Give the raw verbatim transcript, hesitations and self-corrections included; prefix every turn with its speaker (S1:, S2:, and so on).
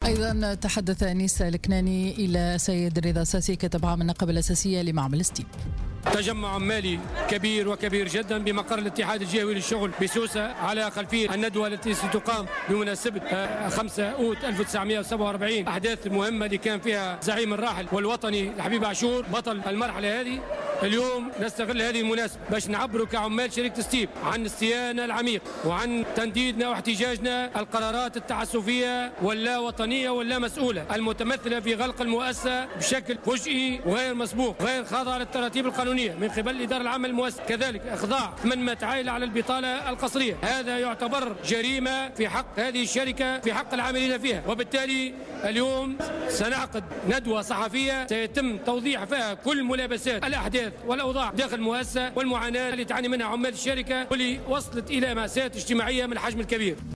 S1: أيضا تحدث أنيس الكناني إلى سيد رضا ساسي كتب عام النقابة الأساسية لمعمل ستيب.
S2: تجمع مالي كبير وكبير جدا بمقر الاتحاد الجهوي للشغل بسوسة على خلفية الندوة التي ستقام بمناسبة خمسة أوت ألف وتسعمئة وسبعة وأربعين. أحداث مهمة اللي كان فيها زعيم الراحل والوطني الحبيب عاشور بطل المرحلة هذه. اليوم نستغل هذه المناسبة باش نعبروا كعمال شركة ستيب عن استيانا العميق وعن تنديدنا واحتجاجنا القرارات التعسفية واللا وطنية واللا مسؤولة المتمثلة في غلق المؤسسة بشكل فجئي وغير مسبوق غير خاضع للتراتيب القانونية من قبل الإدارة العامة للمؤسسة. كذلك إخضاع ثمانمائة عائلة على البطالة القسرية. هذا يعتبر جريمة في حق هذه الشركة في حق العاملين فيها. وبالتالي اليوم سنعقد ندوة صحفية سيتم توضيح فيها كل ملابسات الأحداث والأوضاع داخل المؤسسة والمعاناة اللي تعاني منها عمال الشركة واللي وصلت إلى مأساة اجتماعية من الحجم الكبير.